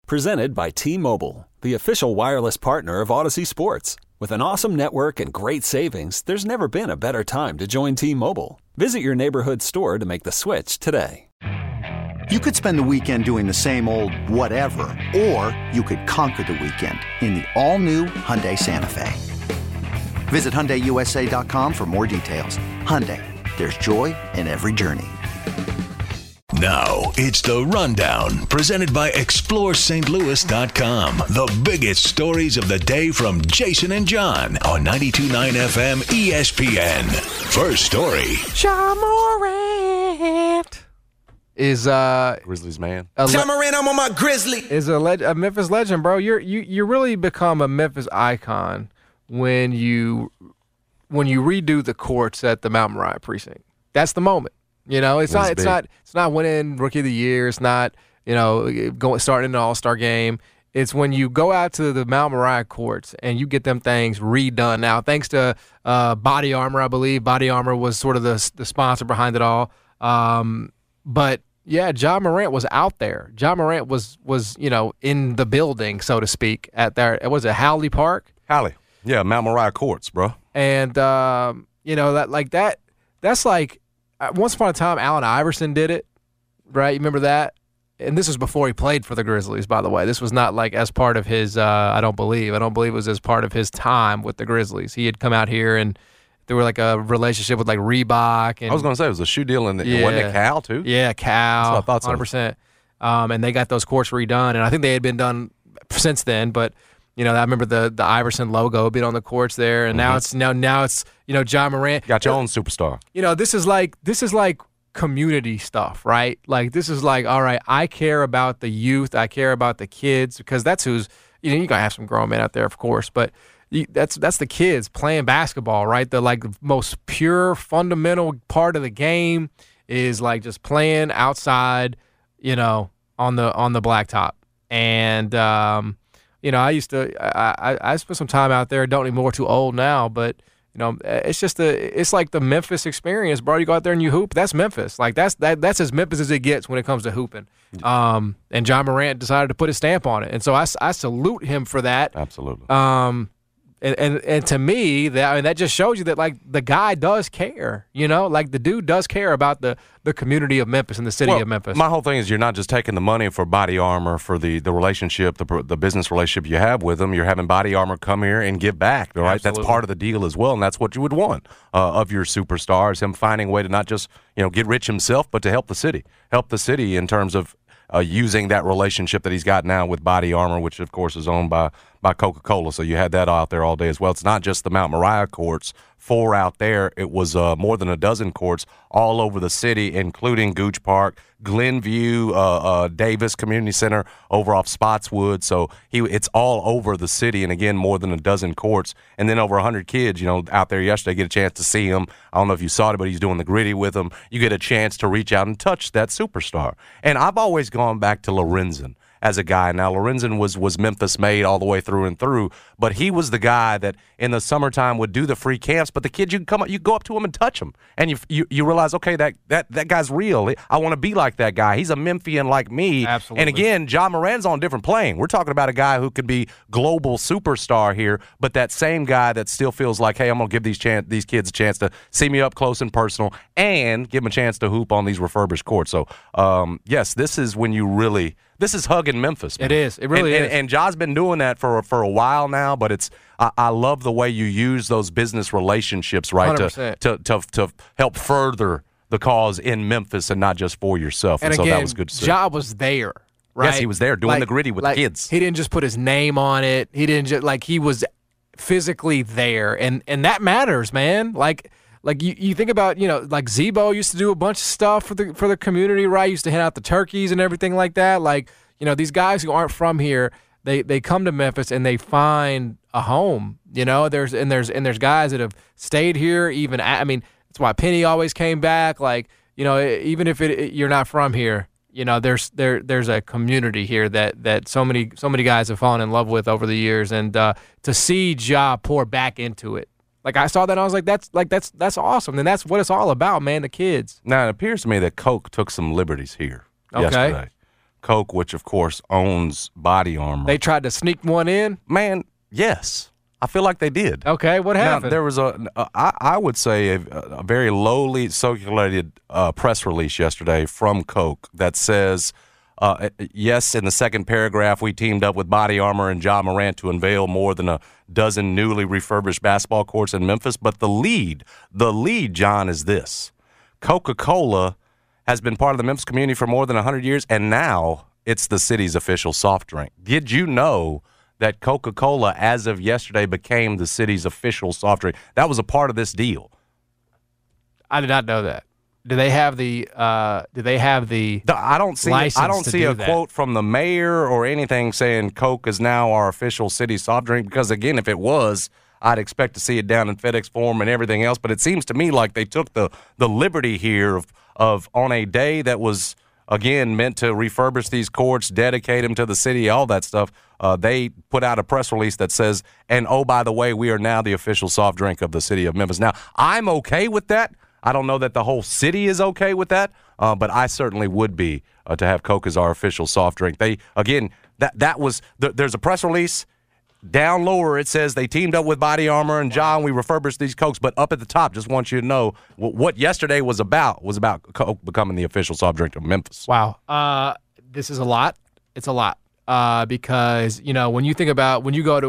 Presented by T-Mobile, the official wireless partner of Odyssey Sports. With an awesome network and great savings, there's never been a better time to join T-Mobile. Visit your neighborhood store to make the switch today. You could spend the weekend doing the same old whatever, or you could conquer the weekend in the all-new Hyundai Santa Fe. Visit HyundaiUSA.com for more details. Hyundai, there's joy in every journey. Now, it's The Rundown, presented by ExploreSt.Louis.com. The biggest stories of the day from Jason and John on 92.9 FM ESPN. First story. Ja Morant is Grizzlies man. Ja Morant, I'm on my Grizzly. Is a Memphis legend, bro. You really become a Memphis icon when you redo the courts at the Mount Moriah precinct. That's the moment. You know, it's not winning Rookie of the Year. It's not, starting an All-Star game. It's when you go out to the Mount Moriah courts and you get them things redone. Now, thanks to Body Armor, I believe. Body Armor was sort of the sponsor behind it all. But yeah, Ja Morant was out there. Ja Morant was in the building, so to speak, at there. Was it Howley Park? Howley. Yeah, Mount Moriah courts, bro. And that's like once upon a time, Allen Iverson did it, right? You remember that? And this was before he played for the Grizzlies, by the way. This was not like as part of his, I don't believe it was as part of his time with the Grizzlies. He had come out here and there were like a relationship with like Reebok. And, I was going to say it was a shoe deal, and wasn't it Cal too? Yeah, Cal. That's what I thought 100%. And they got those courts redone, and I think they had been done since then, but I remember the Iverson logo being on the courts there, and now it's Ja Morant. Got your own superstar. This is like community stuff, right? Like this is like, all right, I care about the youth, I care about the kids, because that's who's you gotta have some grown men out there, of course, but that's the kids playing basketball, right? The like most pure fundamental part of the game is like just playing outside, on the blacktop, and I spent some time out there. Don't anymore. Too old now, but it's like the Memphis experience, bro. You go out there and you hoop. That's Memphis. Like that's as Memphis as it gets when it comes to hooping. And Ja Morant decided to put his stamp on it, and so I salute him for that. Absolutely. And to me, that just shows you that like the guy does care. Like the dude does care about the community of Memphis and the city of Memphis. My whole thing is you're not just taking the money for Body Armor for the relationship, the business relationship you have with them. You're having Body Armor come here and give back. All right, Absolutely. That's part of the deal as well, and that's what you would want of your superstars. Him finding a way to not just get rich himself, but to help the city in terms of using that relationship that he's got now with Body Armor, which of course is owned by Coca-Cola. So you had that out there all day as well. It's not just the Mount Moriah courts, 4 out there. It was more than a dozen courts all over the city, including Gooch Park, Glenview, Davis Community Center over off Spotswood. So it's all over the city, and again, more than a dozen courts. And then over 100 kids, out there yesterday, get a chance to see him. I don't know if you saw it, but he's doing the gritty with them. You get a chance to reach out and touch that superstar. And I've always gone back to Lorenzen as a guy. Now, Lorenzen was Memphis made all the way through and through, but he was the guy that in the summertime would do the free camps, but the kids, you go up to him and touch him, and you realize, okay, that guy's real. I want to be like that guy. He's a Memphian like me. Absolutely. And again, Ja Morant's on a different plane. We're talking about a guy who could be global superstar here, but that same guy that still feels like, hey, I'm going to give these kids a chance to see me up close and personal and give them a chance to hoop on these refurbished courts. So, yes, this is when you really – this is hugging Memphis, man. It is. It really is. And Ja's been doing that for a while now, but I love the way you use those business relationships, right, to help further the cause in Memphis and not just for yourself. And so again, that was good to see. Ja was there, right? Yes, he was there doing the gritty with the kids. He didn't just put his name on it. He didn't just he was physically there, and that matters, man. Like you think about, like Zebo used to do a bunch of stuff for the community, right? Used to hand out the turkeys and everything like that. Like, these guys who aren't from here, they come to Memphis and they find a home. There's guys that have stayed here. Even that's why Penny always came back. Like, even if you're not from here, there's a community here that so many guys have fallen in love with over the years, and to see Ja pour back into it. Like, I saw that and I was like, that's awesome. And that's what it's all about, man, the kids. Now, it appears to me that Coke took some liberties here yesterday. Coke, which of course owns Body Armor. They tried to sneak one in? Man, yes. I feel like they did. Okay, what happened? Now, there was I would say a very lowly circulated press release yesterday from Coke that says, yes, in the second paragraph, we teamed up with Body Armor and Ja Morant to unveil more than a dozen newly refurbished basketball courts in Memphis. But the lead, John, is this. Coca-Cola has been part of the Memphis community for more than 100 years, and now it's the city's official soft drink. Did you know that Coca-Cola, as of yesterday, became the city's official soft drink? That was a part of this deal. I did not know that. Do they have the? I don't see a quote from the mayor or anything saying Coke is now our official city soft drink. Because again, if it was, I'd expect to see it down in FedEx Forum and everything else. But it seems to me like they took the liberty here of on a day that was again meant to refurbish these courts, dedicate them to the city, all that stuff. They put out a press release that says, and oh, by the way, we are now the official soft drink of the city of Memphis. Now, I'm okay with that. I don't know that the whole city is okay with that, but I certainly would be to have Coke as our official soft drink. There's a press release. Down lower, it says they teamed up with Body Armor and Ja, and we refurbished these Cokes. But up at the top, just want you to know what yesterday was about Coke becoming the official soft drink of Memphis. Wow. This is a lot. It's a lot. Because, when you think about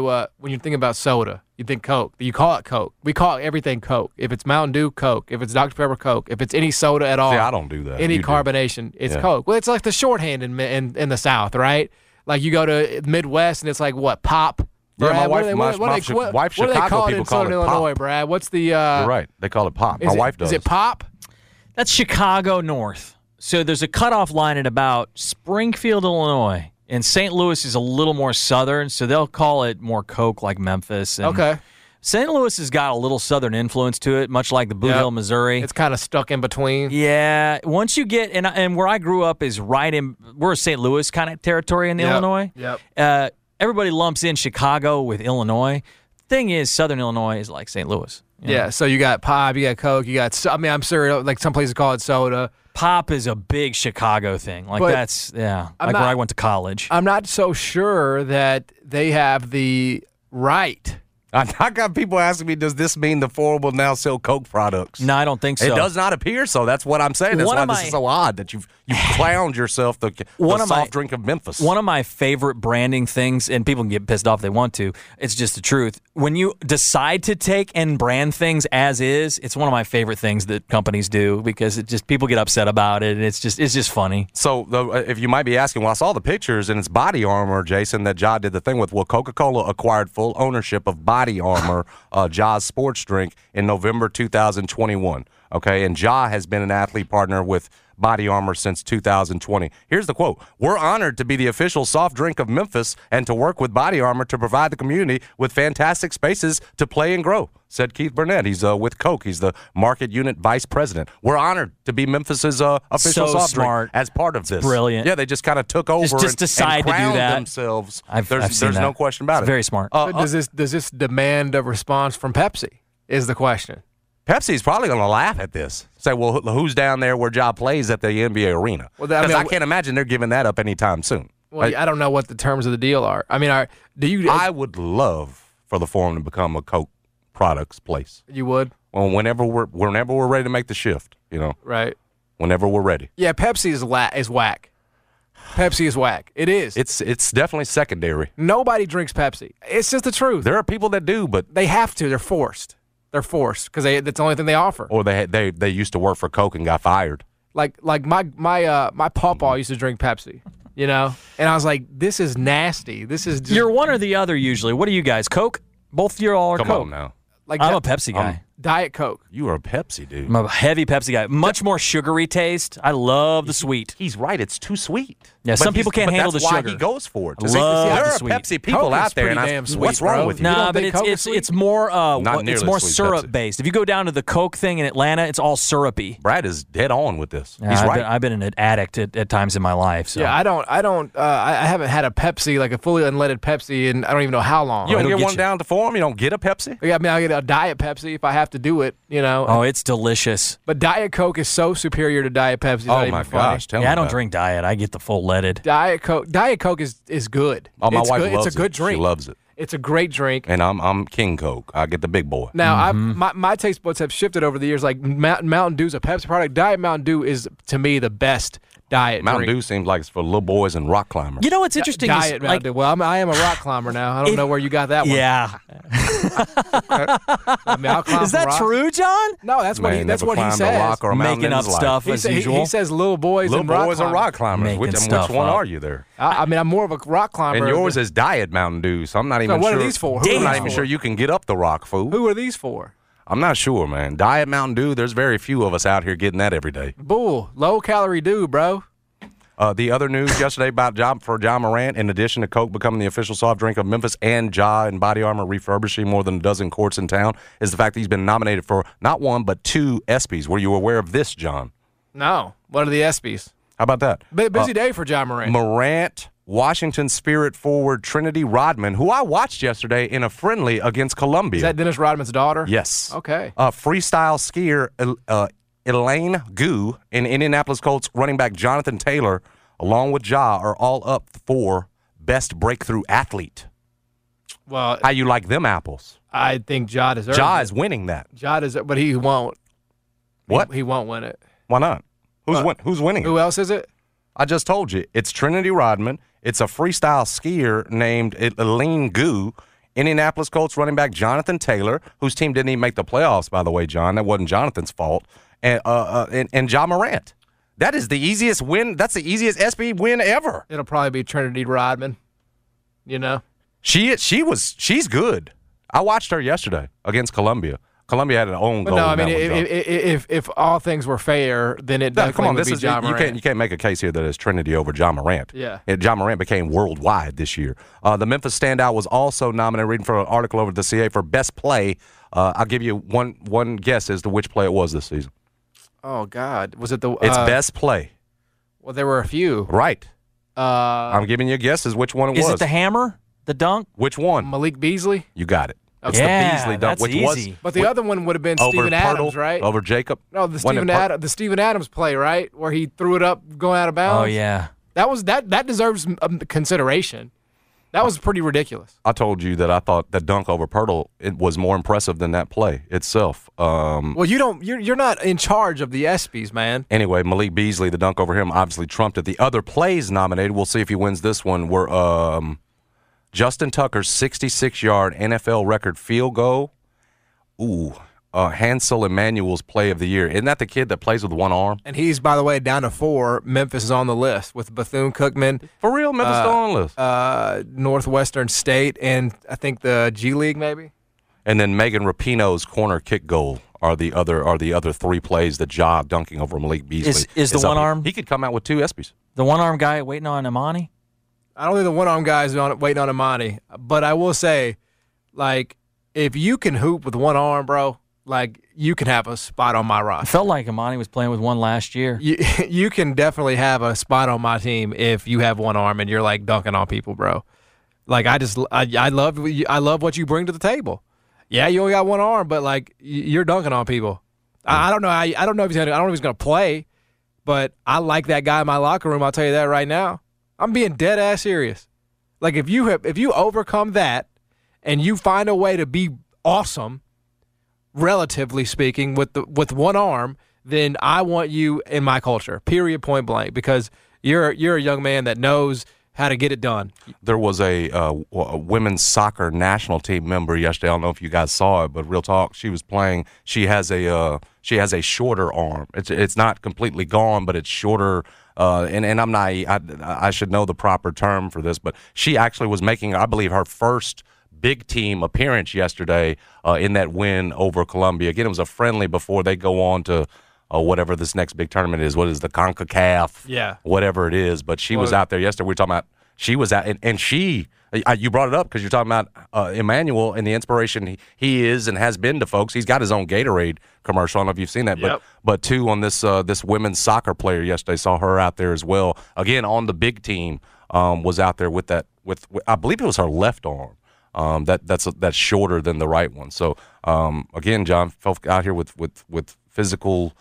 soda, you think Coke. You call it Coke. We call everything Coke. If it's Mountain Dew, Coke. If it's Dr. Pepper, Coke. If it's any soda at all. See, I don't do that. Any carbonation, it's Coke. Well, it's like the shorthand in the South, right? Like you go to Midwest and it's like what, Pop? Yeah, Brad, my wife what do they call it in Southern Illinois, Pop. Brad? What's the? You're right. They call it Pop. My wife does. Is it Pop? That's Chicago North. So there's a cutoff line at about Springfield, Illinois. And St. Louis is a little more southern, so they'll call it more Coke like Memphis. And okay. St. Louis has got a little southern influence to it, much like the Blue Hill, Missouri. It's kind of stuck in between. Yeah. Once you get, and where I grew up is we're a St. Louis kind of territory in Illinois. Yep. Everybody lumps in Chicago with Illinois. Thing is, Southern Illinois is like St. Louis. Yeah, so you got Pop, you got Coke, I'm sure like some places call it soda. Pop is a big Chicago thing. Like where I went to college. I'm not so sure that they have the right. I got people asking me, does this mean the four will now sell Coke products? No, I don't think so. It does not appear so. That's what I'm saying. That's why this is so odd that you've clowned yourself the soft drink of Memphis. One of my favorite branding things, and people can get pissed off if they want to, it's just the truth. When you decide to take and brand things as is, it's one of my favorite things that companies do because it just people get upset about it, and it's just funny. So if you might be asking, well, I saw the pictures, and it's Body Armor, Jason, that Ja did the thing with. Well, Coca-Cola acquired full ownership of Body Armor, Ja's sports drink, in November 2021. Okay, and Ja has been an athlete partner with Body Armor since 2020. Here's the quote. "We're honored to be the official soft drink of Memphis and to work with Body Armor to provide the community with fantastic spaces to play and grow," said Keith Burnett. He's with Coke. He's the market unit vice president. We're honored to be Memphis's official soft drink as part of this. Brilliant. Yeah, they just kind of took over just decide and to do that themselves. There's no question about it. Very smart. Does this demand a response from Pepsi is the question. Pepsi's probably going to laugh at this. Say, well, who's down there where Ja plays at the NBA arena? Because I can't imagine they're giving that up anytime soon. Well, I don't know what the terms of the deal are. I mean, I would love for the Forum to become a Coke products place. You would? Well, whenever we're ready to make the shift, Right. Whenever we're ready. Yeah, Pepsi is whack. Pepsi is whack. It is. It's definitely secondary. Nobody drinks Pepsi. It's just the truth. There are people that do, but they have to. They're forced. They're forced because that's the only thing they offer. Or they used to work for Coke and got fired. Like my pawpaw used to drink Pepsi, and I was like, this is nasty. This is just, you're one or the other usually. What are you guys? Coke? Both of you all are Come Coke. on now. Like I'm a Pepsi guy. Diet Coke. You are a Pepsi dude. I'm a heavy Pepsi guy. Much more sugary taste. I love the sweet. He's right. It's too sweet. Yeah, some people can't handle the sugar. That's why he goes for it. Love there the are sweet. Pepsi people Coke out there, pretty and damn sweet, what's wrong bro. with you? Nah, but think Coke is it's more nearly sweet syrup Pepsi. based. If you go down to the Coke thing in Atlanta, it's all syrupy. Brad is dead on with this. Yeah, He's right. I've been an addict at times in my life. So. Yeah, I haven't had a Pepsi, like a fully unleaded Pepsi, and I don't even know how long. You don't It'll get get one you. down to Forum? You don't get a Pepsi? I mean, I get a Diet Pepsi if I have to do it, you know. Oh, it's delicious. But Diet Coke is so superior to Diet Pepsi. It's not Oh my even funny. gosh! Tell me Yeah, I don't about it. drink Diet. I get the full leaded. Diet Coke is good. Oh, my it's wife good. loves It's a good it. drink. She loves it, It's a great drink. and I'm King Coke. I get the big boy. Now, my taste buds have shifted over the years. Like Mountain Dew's a Pepsi product. Diet Mountain Dew is, to me, the best diet Mountain drink. Dew seems like it's for little boys and rock climbers. You know what's interesting? is, Diet Mountain like, Dew. Well, I am a rock climber now. I don't know where you got that one. yeah. I mean, I'll climb Is that rock. true, John? No, that's what he. Man, That's never what he climbed a says. rock or a mountain Making in up his life. stuff He, as sa- he, usual. he says little boys Little and rock boys and climbers. rock climbers. Making Which stuff one up. are you there? I mean, I'm more of a rock climber. And yours is Diet Mountain Dew, so I'm not even what sure. are these for? I'm Who are not these even for? sure you can get up the rock, fool. Who are these for? I'm not sure, man. Diet Mountain Dew, there's very few of us out here getting that every day. Bull. Low calorie dew, bro. The other news yesterday about Ja Morant, in addition to Coke becoming the official soft drink of Memphis and Ja and Body Armor refurbishing more than a dozen courts in town, is the fact that he's been nominated for not one but 2 ESPYs. Were you aware of this, John? No. What are the ESPYs? How about that? Busy day for John Morant. Morant, Washington Spirit forward Trinity Rodman, who I watched yesterday in a friendly against Columbia. Is that Dennis Rodman's daughter? Yes. Okay. Freestyle skier Elaine Gu and Indianapolis Colts running back Jonathan Taylor, along with Ja, are all up for Best Breakthrough Athlete. Well, How you like them apples? I think Ja deserves Ja it. is winning that. Ja deserves, but he won't. What? He won't win it. Why not? Who's winning? Who else is it? I just told you. It's Trinity Rodman. It's a freestyle skier named Elaine Gu. Indianapolis Colts running back Jonathan Taylor, whose team didn't even make the playoffs, by the way, John. That wasn't Jonathan's fault. And Ja Morant. That is the easiest win. That's the easiest SB win ever. It'll probably be Trinity Rodman. You know? She's good. I watched her yesterday against Columbia. Columbia had an own But goal. no, I in mean, that one, John. if all things were fair, then it No, definitely come on, would this be is Ja you Morant. can't make a case here that it's Trinity over Ja Morant. Yeah. Ja Morant became worldwide this year. The Memphis standout was also nominated, reading for an article over at the CA, for best play. I'll give you one guess as to which play it was this season. Oh God, was it the? It's best play. Well, there were a few. Right. I'm giving you guesses which one it Is was. it the hammer? The dunk? Which one? Malik Beasley. You got it. It's Yeah, the Beasley dunk, that's which easy. was But the other one would have been over Steven Adams, Pirtle, right? over Jacob. No, the Wasn't it the Steven Adams play, right, where he threw it up going out of bounds. Oh, yeah. That deserves consideration. That was pretty ridiculous. I told you that I thought that dunk over Pirtle, it was more impressive than that play itself. Well, you're not in charge of the ESPYs, man. Anyway, Malik Beasley, the dunk over him, obviously trumped it. The other plays nominated, we'll see if he wins this one, were Justin Tucker's 66-yard NFL record field goal. Hansel Emmanuel's play of the year. Isn't that the kid that plays with one arm? And he's, by the way, down to 4. Memphis is on the list with Bethune-Cookman, For real, Memphis still on the list. Northwestern State, and I think the G League maybe. And then Megan Rapinoe's corner kick goal are the other 3 plays that Ja dunking over Malik Beasley. Is the up one here. arm- He could come out with 2 ESPYs. The one-arm guy waiting on Imani? I don't think the one-arm guys are waiting on Imani, but I will say, like, if you can hoop with one arm, bro, like, you can have a spot on my I roster. felt like Imani was playing with one last year. You can definitely have a spot on my team if you have one arm and you're like dunking on people, bro. Like, I love what you bring to the table. Yeah, you only got one arm, but like you're dunking on people. I don't know. I don't know if he's gonna play, but I like that guy in my locker room. I'll tell you that right now. I'm being dead ass serious. Like, if you overcome that and you find a way to be awesome, relatively speaking, with one arm, then I want you in my culture. Period. Point blank. Because you're a young man that knows how to get it done. There was a women's soccer national team member yesterday. I don't know if you guys saw it, but real talk, she was playing. She has a shorter arm. It's not completely gone, but it's shorter. And I'm not. I should know the proper term for this, but she actually was making, I believe, her first big team appearance yesterday in that win over Columbia. Again, it was a friendly before they go on to whatever this next big tournament is. What is the CONCACAF? Yeah. Whatever it is. But she was out there yesterday. We were talking about, she was out, and she, you brought it up because you're talking about Emmanuel and the inspiration he is and has been to folks. He's got his own Gatorade commercial. I don't know if you've seen that. Yep. But too, on this women's soccer player yesterday, saw her out there as well. Again, on the big team, was out there with I believe it was her left arm. that's shorter than the right one. So again, John Felk out here with physical,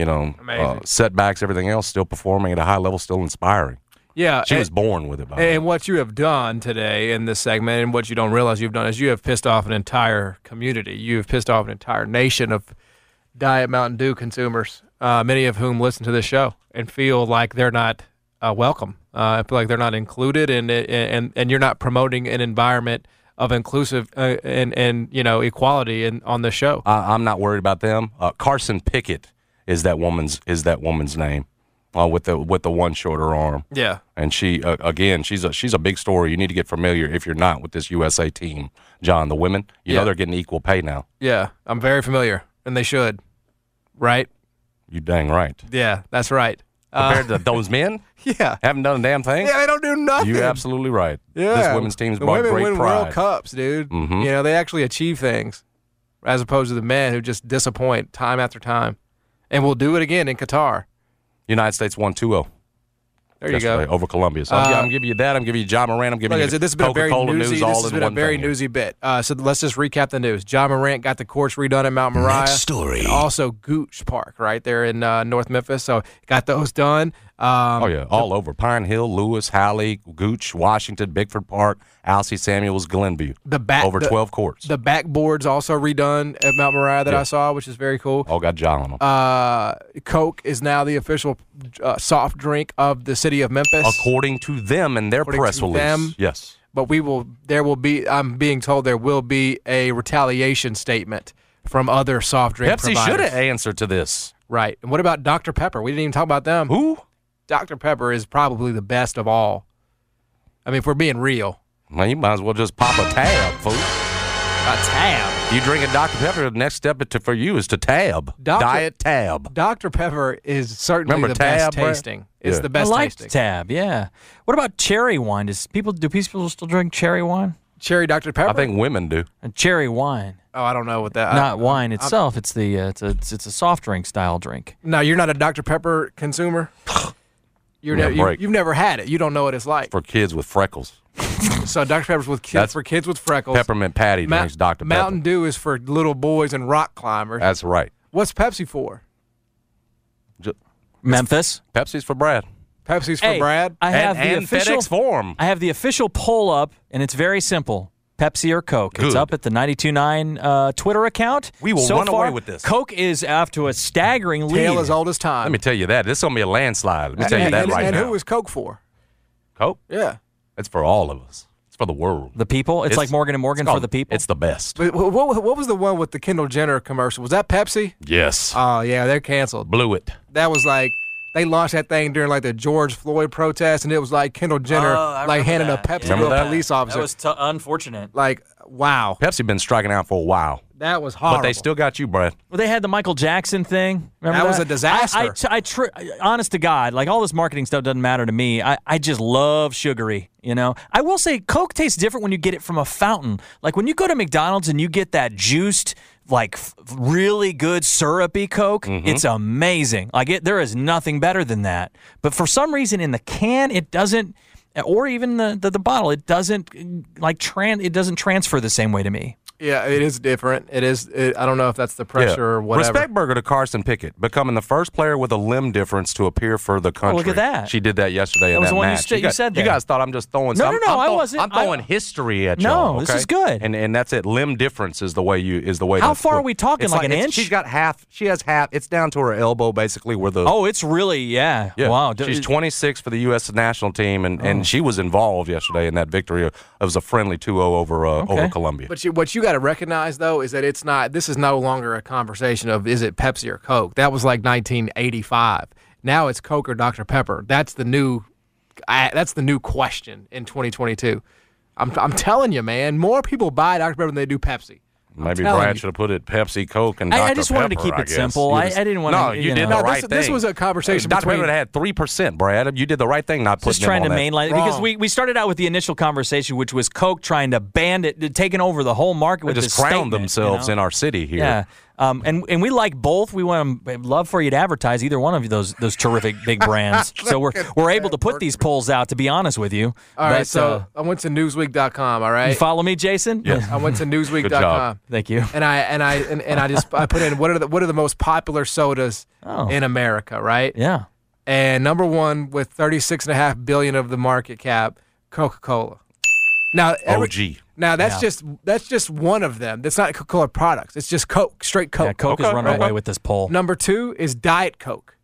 setbacks, everything else, still performing at a high level, still inspiring. Yeah, she was born with it. And what you have done today in this segment, and what you don't realize you've done, is you have pissed off an entire community. You have pissed off an entire nation of Diet Mountain Dew consumers, many of whom listen to this show and feel like they're not welcome. I feel like they're not included, and you're not promoting an environment of inclusive and equality on the show. I'm not worried about them. Carson Pickett is that woman's name. With the one shorter arm. Yeah. And she again, she's a big story. You need to get familiar, if you're not, with this USA team, John. The women, you know they're getting equal pay now. Yeah, I'm very familiar, and they should. Right? You dang right. Yeah, that's right. Compared to those men? Yeah. Haven't done a damn thing? Yeah, they don't do nothing. You're absolutely right. Yeah. This women's team's brought great pride. The women win World Cups, dude. Mm-hmm. They actually achieve things, as opposed to the men who just disappoint time after time. And we'll do it again in Qatar. United States won 2-0. There you go. Over Colombia. So I'm giving you that. I'm giving you John Morant. I'm giving you Coca-Cola news all in one thing. This has been a very newsy bit. So let's just recap the news. John Morant got the courts redone at Mount Moriah. Next story. And also Gooch Park, right there in North Memphis. So got those done. All over. Pine Hill, Lewis, Halley, Gooch, Washington, Bickford Park, Alcee Samuels, Glenview. Over 12 courts. The backboards also redone at Mount Moriah that I saw, which is very cool. All got John on them. Coke is now the official soft drink of the city of Memphis. According to them and their press release. Yes. But I'm being told there will be a retaliation statement from other soft drink providers. Pepsi should have answered to this. Right. And what about Dr. Pepper? We didn't even talk about them. Who? Dr. Pepper is probably the best of all. I mean, if we're being real. Well, you might as well just pop a tab, fool. A tab? You drink a Dr. Pepper, the next step for you is to tab. Diet Tab. Dr. Pepper is certainly the best tasting. It's the best tasting. Tab, yeah. What about cherry wine? Do people still drink cherry wine? Cherry Dr. Pepper? I think women do. And cherry wine. Oh, I don't know what that. Not wine itself. It's a soft drink style drink. No, you're not a Dr. Pepper consumer. You've never had it. You don't know what it's like. For kids with freckles. So Dr. Pepper's for kids with freckles. Peppermint Patty drinks Dr. Pepper. Mountain Dew is for little boys and rock climbers. That's right. What's Pepsi for? Memphis. Pepsi's for Brad. Pepsi's for Brad. I have the official FedEx form. I have the official poll up, and it's very simple. Pepsi or Coke. Good. It's up at the 92.9 Twitter account. We will run away with this. Coke is off to a staggering lead. Tale as old as time. Let me tell you that. This is going to be a landslide. Let me tell you that right now. And who is Coke for? Coke? Yeah. It's for all of us. It's for the world. The people? It's like Morgan & Morgan for the people? It's the best. But what was the one with the Kendall Jenner commercial? Was that Pepsi? Yes. Oh, yeah, they're canceled. Blew it. That was like, they launched that thing during like the George Floyd protest, and it was like Kendall Jenner handing a Pepsi to a police officer. That was unfortunate. Like, wow. Pepsi been striking out for a while. That was horrible. But they still got you, Brad. Well, they had the Michael Jackson thing. Remember that was a disaster. Honest to God, like all this marketing stuff doesn't matter to me. I just love sugary, I will say Coke tastes different when you get it from a fountain. Like when you go to McDonald's and you get that juiced, like really good syrupy Coke, it's amazing. Like there is nothing better than that. But for some reason in the can, it doesn't, or even the bottle, it doesn't it doesn't transfer the same way to me. Yeah, it is different. I don't know if that's the pressure or whatever. Respect burger to Carson Pickett, becoming the first player with a limb difference to appear for the country. Oh, look at that. She did that yesterday in that match. You said that. You guys thought I'm just throwing something. No, I wasn't. I'm throwing history at y'all. No, this is good. And that's it. Limb difference is the way How far are we talking? Like an inch? She's got half. She has half. It's down to her elbow, basically, where the. Oh, it's really, yeah. Wow. She's 26 for the U.S. national team, and she was involved yesterday in that victory. It was a friendly 2-0 over Colombia. But what you got to recognize, though, is that this is no longer a conversation of is it Pepsi or Coke. That was like 1985. Now it's Coke or Dr. Pepper. That's the new question in 2022. I'm telling you, man, more people buy Dr. Pepper than they do Pepsi. Maybe Brad should have put it Pepsi, Coke, and Dr. Pepper. I just wanted to keep it simple. I didn't want to. No, you did the right thing. This was a conversation Dr. between. Pepper had 3%, Brad. You did the right thing not putting just trying to mainline it. Because we started out with the initial conversation, which was Coke trying to ban it, taking over the whole market with this statement. They just crowned statement, themselves in our city here. Yeah. And we like both. We want to love for you to advertise either one of those terrific big brands. So we're able to put these polls out, to be honest with you. All right, so I went to Newsweek.com. All right, you follow me, Jason? Yes. I went to Newsweek.com. Good job. Thank you. And I put in what are the most popular sodas in America, right? Yeah. And number one with $36.5 billion of the market cap, Coca-Cola. Now, OG. Now that's just one of them. That's not Coca-Cola products. It's just Coke, straight Coke. Yeah, Coke is running away with this poll. Number two is Diet Coke,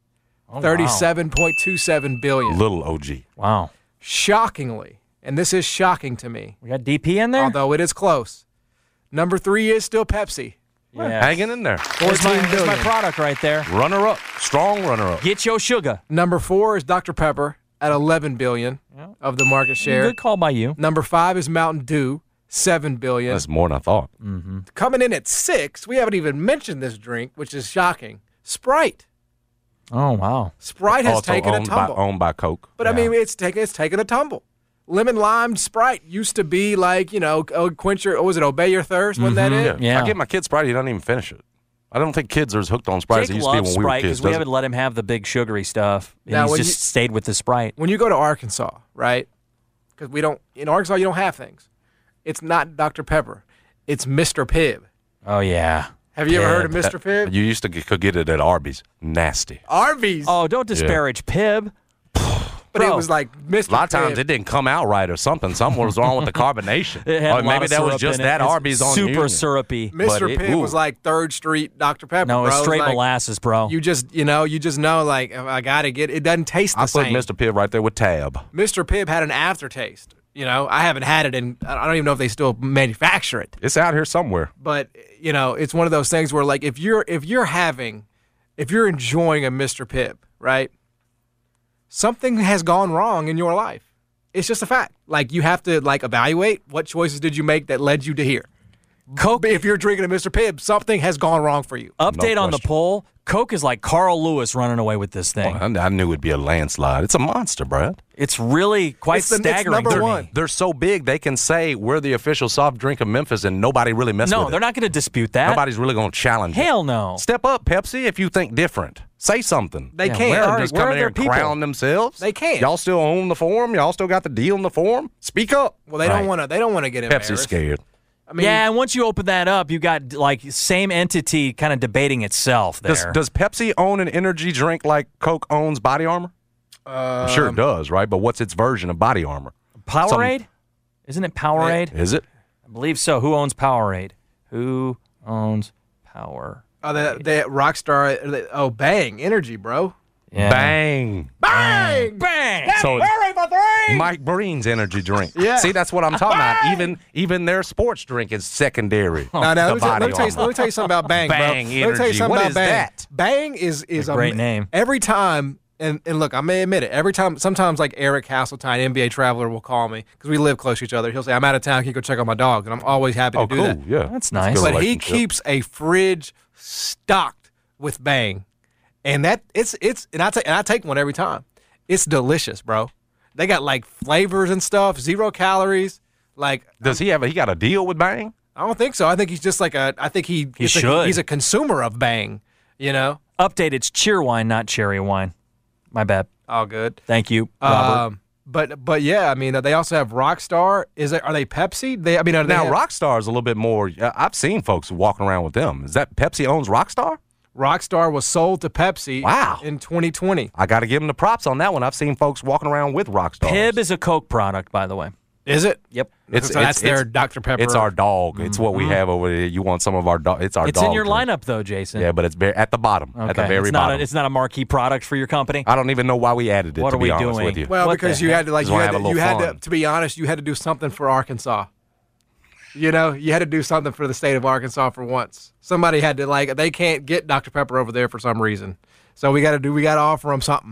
$37.27 billion. Little OG. Wow. Shockingly, and this is shocking to me, We got DP in there? although it is close. Number three is still Pepsi. Yeah. Hanging in there. There's my billion. product right there. Runner up. Strong runner up. Get your sugar. Number four is Dr. Pepper at $11 billion of the market share. Good call by you. Number five is Mountain Dew, $7 billion. That's more than I thought. Coming in at six, we haven't even mentioned this drink, which is shocking. Sprite. Oh, wow. Sprite has Also taken a owned tumble. by Coke. But I mean, it's taken a tumble. Lemon lime Sprite used to be like, quench your, obey your thirst, wasn't that it? Yeah. I get my kid Sprite. He doesn't even finish it. I don't think kids are as hooked on Sprite as Jake they used to be loves when we were Sprite kids. because we does haven't let him have the big sugary stuff. And Now, he's when just stayed with the Sprite. When you go to Arkansas, right? Because in Arkansas, you don't have things. It's not Dr. Pepper. It's Mr. Pibb. Oh, yeah. Have you ever heard of Pibb. Mr. Pibb? You used to could get it at Arby's. Nasty. Arby's. Oh, don't disparage Pibb. but it bro. was like Mr. A lot of times Pibb. it didn't come out right or something. Something was wrong with the carbonation. It had a Or lot maybe of that was syrup just in it. that It's Arby's on super Union. syrupy. Mr. but it- Pibb ooh. was like 3rd Street Dr. Pepper, No, bro. it's It was straight like, molasses, bro. You just know, like, I got to get it. Doesn't taste the I put same. Mr. Pibb right there with Tab. Mr. Pibb had an aftertaste. I haven't had it, and I don't even know if they still manufacture it. It's out here somewhere. But it's one of those things where, like, if you're enjoying a Mr. Pibb, right? Something has gone wrong in your life. It's just a fact. Like, you have to evaluate what choices did you make that led you to here. Coke. If you're drinking a Mr. Pibb, something has gone wrong for you. Update No on the question. poll. Coke is like Carl Lewis running away with this thing. I knew it'd be a landslide. It's a monster, Brad. It's really quite It's staggering number to one. me. They're so big they can say we're the official soft drink of Memphis, and nobody really messes with No, it. they're not going to dispute that. Nobody's really going to challenge it. Hell no. Step up, Pepsi, if you think different. Say something. They Yeah, can't. where They're are- just where are coming their here and people? crown themselves. They can't. Y'all still own the forum. Y'all still got the deal in the forum. Speak up. Well, they don't want to. They don't want to get embarrassed. Pepsi's scared. I mean, Yeah, and once you open that up, you got same entity kind of debating itself there. Does Pepsi own an energy drink like Coke owns Body Armor? I'm sure it does, right? But what's its version of Body Armor? Powerade? Isn't it Powerade? Is it? I believe so. Who owns Powerade? Who owns Power? they Rockstar. Oh, Bang Energy, bro. Yeah. Bang. Bang. Bang! So Mike Breen's energy drink. Yeah. See, that's what I'm talking about. Even their sports drink is secondary. Now, to let me Body tell you something about Bang, Bang bro. Let me tell you Energy. something What about is Bang. that? Bang is A great name. Every time, and look, I may admit it. Every time, sometimes like Eric Hasseltine, NBA Traveler, will call me because we live close to each other. He'll say, "I'm out of town. Can you go check on my dogs?" And I'm always happy to Oh, do cool. that. Yeah. That's a nice. good But he relationship. keeps a fridge stocked with Bang, and that and I take one every time. It's delicious, bro. They got like flavors and stuff, 0 calories. Like, Does he got a deal with Bang? I don't think so. I think he's just like should. he's a consumer of Bang. Update, it's cheer wine, not cherry wine. My bad. All good. Thank you, Robert. But yeah, I mean, they also have Rockstar. Are they Pepsi? Are they Now, have- Rockstar is a little bit more. I've seen folks walking around with them. Is that Pepsi owns Rockstar? Rockstar was sold to Pepsi. Wow. In 2020. I got to give them the props on that one. I've seen folks walking around with Rockstar. Pibb is a Coke product, by the way. Is it? Yep. So that's their Dr. Pepper. It's our dog. It's what we have over there. You want some of our dog? It's our It's dog. in your drink. lineup, though, Jason. Yeah, but it's at the bottom. Okay. At the very it's not bottom. it's not a marquee product for your company. I don't even know why we added it. What to are be we honest doing? with you. Well, What because the you heck? had to Just wanna have a little fun. to be honest, you had to do something for Arkansas. You had to do something for the state of Arkansas for once. Somebody had to they can't get Dr. Pepper over there for some reason. So we got to offer them something.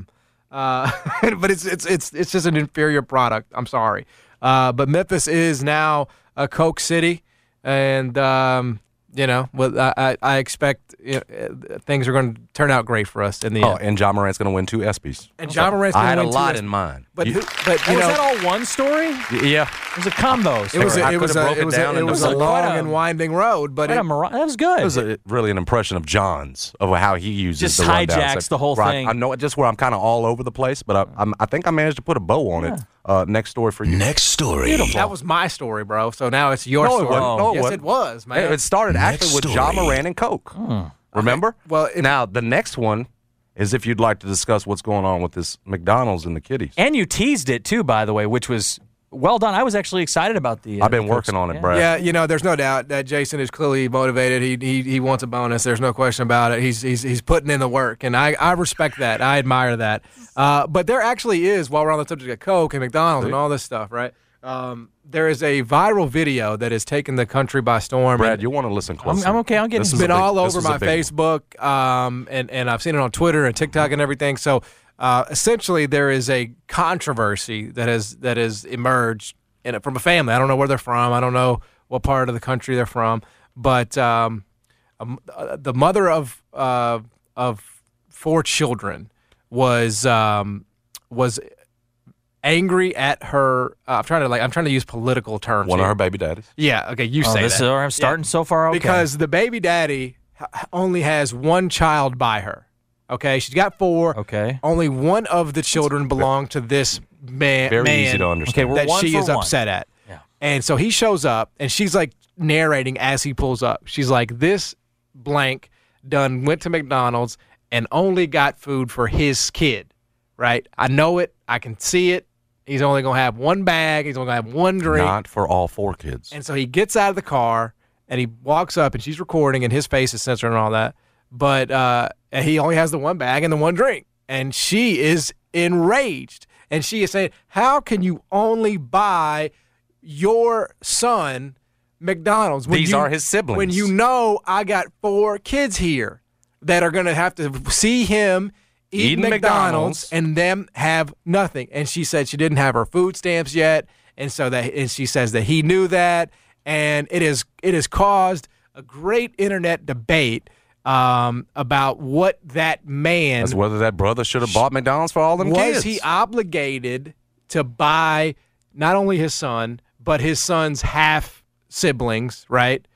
But it's just an inferior product. I'm sorry. But Memphis is now a Coke City, and Well, I expect things are going to turn out great for us in the end. And John Morant's going to win 2 ESPYs. And John Morant's going to win 2 I had a lot ESPYs. in mind. But was that all one story? Yeah. It was a combo. It was I it was could've broke a, it it was down a, it into was a one. long Quite a- and winding road, but that was good. It was really an impression of John's, of how he uses Just the rundown. hijacks the whole Right. thing. I know just where I'm kind of all over the place, but I think I managed to put a bow on it. Next story for you. Next story. that was my story, bro. So now it's your No, it story. wasn't. No, it yes, wasn't. it was, man. It started Next actually with story. John Moran and Coke. Remember? Well, now the next one is if you'd like to discuss what's going on with this McDonald's and the kiddies. And you teased it too, by the way, which was well done. I was actually excited about the. I've been the working Cokes. on it, Brad. Yeah, there's no doubt that Jason is clearly motivated. He wants a bonus. There's no question about it. He's putting in the work, and I respect that. I admire that. But there actually is, while we're on the subject of Coke and McDonald's and all this stuff, right? There is a viral video that has taken the country by storm. Brad, you want to listen closely. I'm okay. I'll get This into is It's been a big- all this over is a my big one. Facebook, and I've seen it on Twitter and TikTok and everything. So essentially, there is a controversy that has emerged from a family. I don't know where they're from. I don't know what part of the country they're from, but the mother of 4 children was angry at her. I'm trying to use political terms. One of here. her baby daddies. Yeah. Okay. You say this that. I'm starting so far. Okay. Because the baby daddy only has 1 child by her. Okay, she's got 4. Okay. Only one of the children belong to this man. Very easy to understand. Okay, we're that one she for is one. upset at. Yeah. And so he shows up, and she's like narrating as he pulls up. She's like, "This blank done went to McDonald's and only got food for his kid. Right? I know it. I can see it. He's only gonna have 1 bag. He's only gonna have 1 drink." Not for all 4 kids. And so he gets out of the car and he walks up, and she's recording, and his face is censored and all that. But and he only has the 1 bag and the 1 drink. And she is enraged. And she is saying, "How can you only buy your son McDonald's? These are his siblings. When you know I got 4 kids here that are going to have to see him eat Eating McDonald's McDonald's. and them have nothing." And she said she didn't have her food stamps yet. And she says that he knew that. And it has caused a great internet debate about what that man As whether that brother should have bought McDonald's for all them was kids. he obligated to buy not only his son but his son's half siblings, right?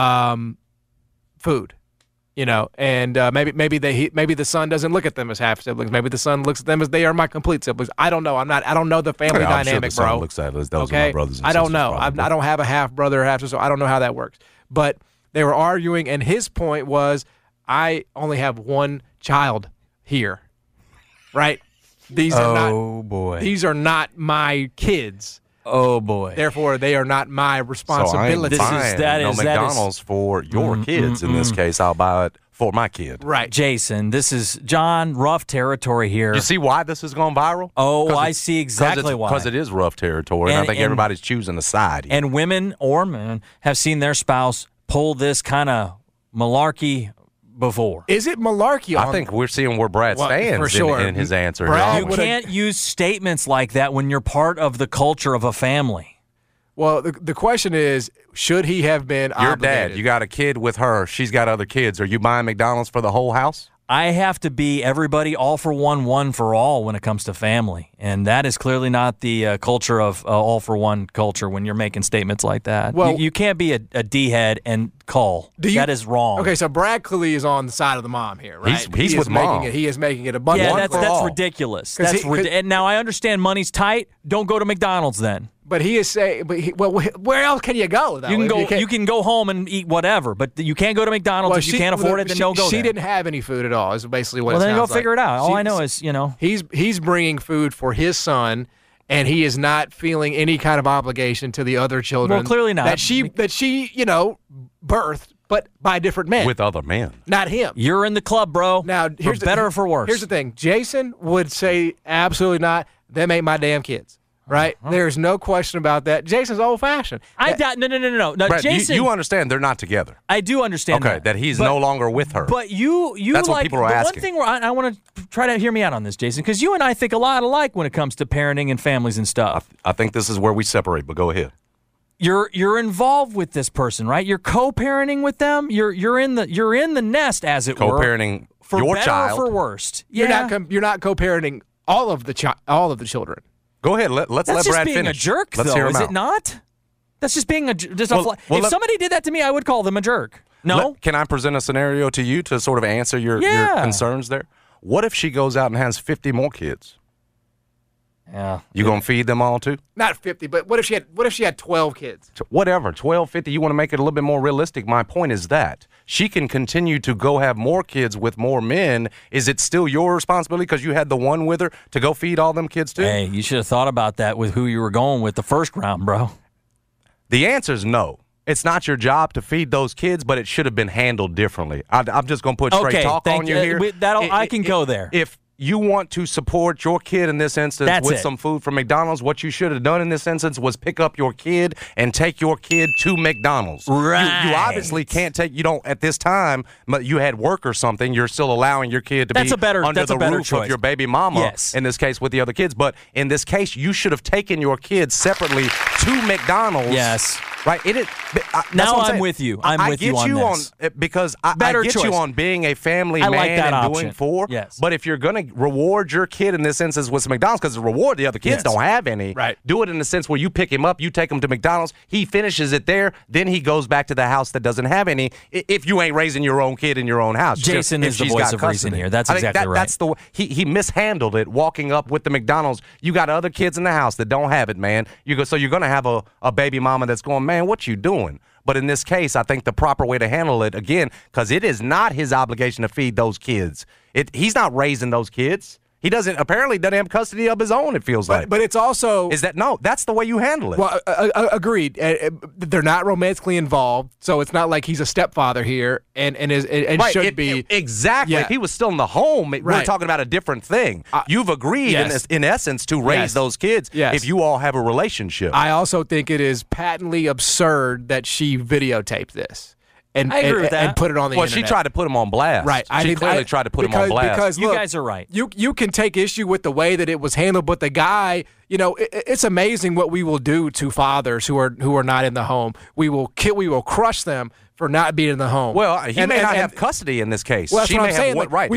Food, and maybe the son doesn't look at them as half siblings. Maybe the son looks at them as they are my complete siblings. I don't know. I don't know the family I'm sure dynamic, the son bro. looks at it as those are Okay, my brothers and I don't sisters, know. probably. I don't have a half brother or half sister. So I don't know how that works. But they were arguing, and his point was, I only have 1 child here, right? These are Oh boy. These are not my kids. Oh boy. Therefore, they are not my So I ain't responsibility. buying that no is- that McDonald's for your kids. In this case, I'll buy it for my kid. Right. Jason, this is John, rough territory here. You see why this has gone viral? Oh, I see exactly why. Because it is rough territory, and I think everybody's choosing a side. here. And women or men have seen their spouse pull this kind of malarkey before. Is it malarkey? I think we're seeing where Brad Well, stands for sure. in his answer. Brad You would- can't use statements like that when you're part of the culture of a family. Well, the question is, should he have been Your obligated? dad, you got a kid with her. She's got other kids. Are you buying McDonald's for the whole house? I have to be everybody all for one, one for all when it comes to family. And that is clearly not the culture of all for one culture when you're making statements like that. Well- you can't be a D-head and call. That is wrong. Okay, so Brad clearly is on the side of the mom here, right? He's He with is making mom. He is making it abundant. Yeah, One for that's all. ridiculous. 'Cause That's he- and now I understand money's tight. Don't go to McDonald's then. But he is saying, where else can you go? Though? You can If go. can't- You can go home and eat whatever, but you can't go to McDonald's well, if you can't afford it. Then don't go She there. didn't have any food at all. Is basically what. Well, it then go sounds like. figure it out. All I know She's- is, he's bringing food for his son, and he is not feeling any kind of obligation to the other children. Well, clearly not. That she birthed, but by different men, With other men. not him. you're in the club, bro. Now, for better or for worse. Here's the thing. Jason would say absolutely not. Them ain't my damn kids. Right? There's no question about that. Jason's old-fashioned. I doubt. No. Now, Brad, Jason, you understand they're not together. I do understand Okay, that he's But- no longer with her. But you That's what like people are the asking. one thing where I want to try to hear me out on this, Jason, because you and I think a lot alike when it comes to parenting and families and stuff. I think this is where we separate, but go ahead. you're involved with this person, right? You're co-parenting with them. You're in the nest, as it were. Co-parenting for your better child. or for worst. Yeah. You're not co-parenting all of the children. Go ahead. Let's That's let just Brad being finish. a jerk, Let's though, hear him is out. it not? That's just being Well, if somebody did that to me, I would call them a jerk. No? Can I present a scenario to you to sort of answer your concerns there? What if she goes out and has 50 more kids? Yeah. You going to feed them all too? Not 50, but what if she had 12 kids? Whatever, 12, 50, you want to make it a little bit more realistic. My point is that she can continue to go have more kids with more men. Is it still your responsibility because you had the one with her to go feed all them kids too? Hey, you should have thought about that with who you were going with the first round, bro. The answer is no. It's not your job to feed those kids, but it should have been handled differently. I'm just going to put straight talk on you here. I can go there. If you want to support your kid in this instance That's with it. some food from McDonald's, what you should have done in this instance was pick up your kid and take your kid to McDonald's. Right. You obviously can't take, you don't, at this time, but you had work or something, you're still allowing your kid to be under the roof choice. of your baby mama, Yes. in this case with the other kids. But in this case, you should have taken your kids separately to McDonald's. Yes. Right? It is. Now I'm I'm saying. with you. I'm with you on this. Because I Better get choice. you on being a family I man like that and option. doing for. Yes. But if you're going to reward your kid in this instance with some McDonald's, because the reward the other kids Yes. don't have any. Right. Do it in the sense where you pick him up, you take him to McDonald's, he finishes it there, then he goes back to the house that doesn't have any. If you ain't raising your own kid in your own house, Jason if is the she's voice got of reason custody. here. That's I think exactly right. That's he mishandled it. Walking up with the McDonald's, you got other kids in the house that don't have it, man. So you're going to have a baby mama that's going, man, what you doing? But in this case, I think the proper way to handle it, again, because it is not his obligation to feed those kids. He's not raising those kids. He doesn't have custody of his own, it feels like. But it's also... That's the way you handle it. Well, agreed. They're not romantically involved, so it's not like he's a stepfather here and right. should be... Exactly. Yeah. If he was still in the home, we're Right. talking about a different thing. You've agreed, yes. in essence, to raise Yes. those kids Yes. if you all have a relationship. I also think it is patently absurd that she videotaped this. And, I agree with that. And put it on the well, internet. she tried to put him on blast. Right. She clearly tried to put him on blast. Because, You look, guys are right. You can take issue with the way that it was handled, but the guy, it's amazing what we will do to fathers who are not in the home. We will crush them for not being in the home. Well, he may not have custody in this case. Well, that's she what may I'm saying. have Like,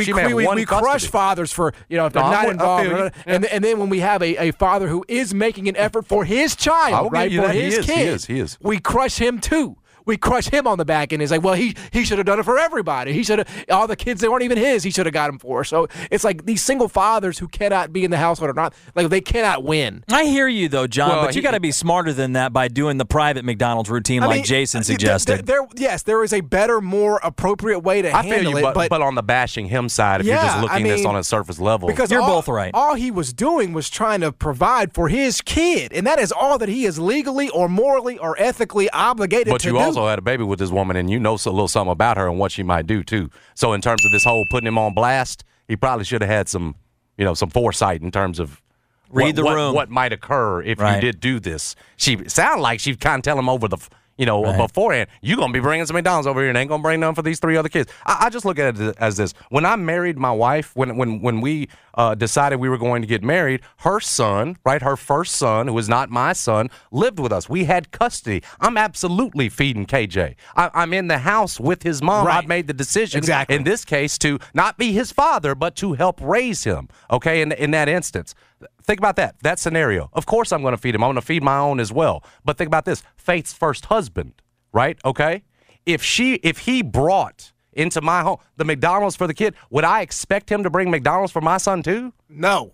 we crush fathers for if they're not involved, and then when we have a father who is making an effort for his child, I will right, give you for that. his kid, He is. we crush him too. We crush him on the back and it's like, well, he should have done it for everybody. He should have, all the kids that weren't even his, he should have got them for. So it's like these single fathers who cannot be in the household or not, like they cannot win. I hear you though, John, Well, but you got to be smarter than that by doing the private McDonald's routine like Jason suggested. There is a better, more appropriate way to I feel handle you, it. but on the bashing him side, if you're just looking this on a surface level. Because You're both right. All he was doing was trying to provide for his kid, and that is all that he is legally or morally or ethically obligated to do. But you also had a baby with this woman, and you know a little something about her and what she might do too. So in terms of this whole putting him on blast, he probably should have had some foresight in terms of Read the room. What might occur if Right. you did do this. She sounded like she'd kind of tell him over the beforehand, you're going to be bringing some McDonald's over here and ain't going to bring none for these 3 other kids. I just look at it as this. When I married my wife, when we decided we were going to get married, her son, right, her first son, who was not my son, lived with us. We had custody. I'm absolutely feeding KJ. I'm in the house with his mom. Right. I've made the decision, Exactly. in this case, to not be his father, but to help raise him, okay, in that instance. Think about that scenario. Of course I'm going to feed him. I'm going to feed my own as well. But think about this. Faith's first husband, right? Okay? If he brought into my home the McDonald's for the kid, would I expect him to bring McDonald's for my son too? No,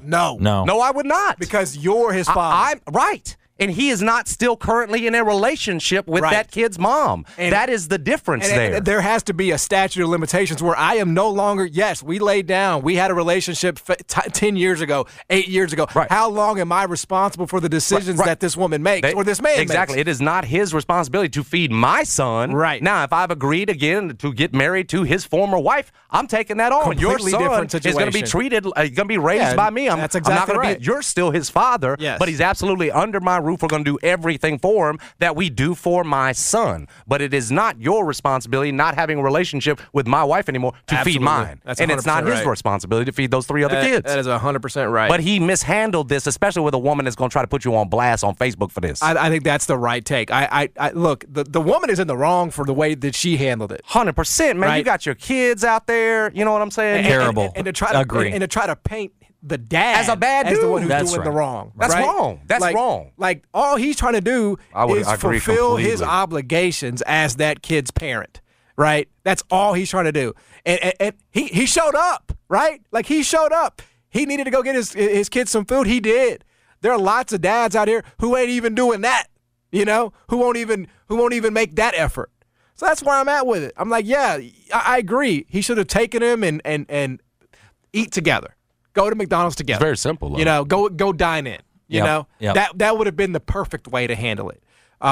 I would not. because you're his father. I'm right. And he is not still currently in a relationship with Right. that kid's mom. And- that is the difference there. And there has to be a statute of limitations where I am no longer, yes, we laid down. We had a relationship 10 years ago, 8 years ago. Right. How long am I responsible for the decisions Right. that this woman makes or this man Exactly. makes? It is not his responsibility to feed my son. Right. Now, if I've agreed again to get married to his former wife, I'm taking that on. Your Completely son different is going to be situation. going to be raised Yeah, by me. that's I'm not exactly gonna right. You're still his father, Yes. but he's absolutely under my roof roof. We're going to do everything for him that we do for my son. But it is not your responsibility, not having a relationship with my wife anymore, to feed mine. That's and it's not his right. responsibility to feed those 3 other kids. That is 100% right. But he mishandled this, especially with a woman that's going to try to put you on blast on Facebook for this. I think that's the right take. I look, the woman is in the wrong for the way that she handled it. 100%, man. Right? You got your kids out there. You know what I'm saying? Terrible. And to try to Agree. and to try to paint the dad As a bad as the dude. one who's That's doing right. the wrong. That's right? wrong. That's wrong. Like all he's trying to do is I agree fulfill his completely. obligations as that kid's parent. Right? That's all he's trying to do. And he showed up, right? Like he showed up. He needed to go get his kids some food. He did. There are lots of dads out here who ain't even doing that. You know, who won't even make that effort. So that's where I'm at with it. I'm like, yeah, I agree. He should have taken him and eat together, go to McDonald's together. It's very simple, though. You know, go dine in. You Yep, know, yep. that would have been the perfect way to handle it.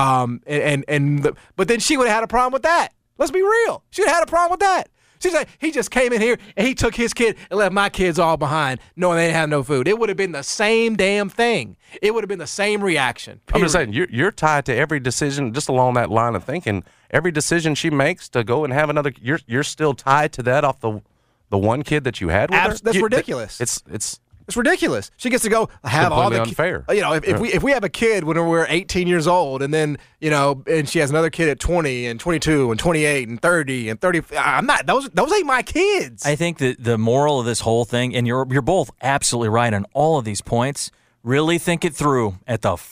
But then she would have had a problem with that. Let's be real. She would have had a problem with that. She's like, he just came in here and he took his kid and left my kids all behind, knowing they didn't have no food. It would have been the same damn thing. It would have been the same reaction. I'm just period. saying, you're tied to every decision, just along that line of thinking. Every decision she makes to go and have another, you're still tied to that off the one kid that you had with her. That's ridiculous. It's It's ridiculous. She gets to go have all the completely unfair. You know, if we have a kid when we're 18 years old, and then and she has another kid at 20 and 22 and 28 and 30 and 30. I'm not those ain't my kids. I think that the moral of this whole thing, and you're both absolutely right on all of these points. Really think it through at the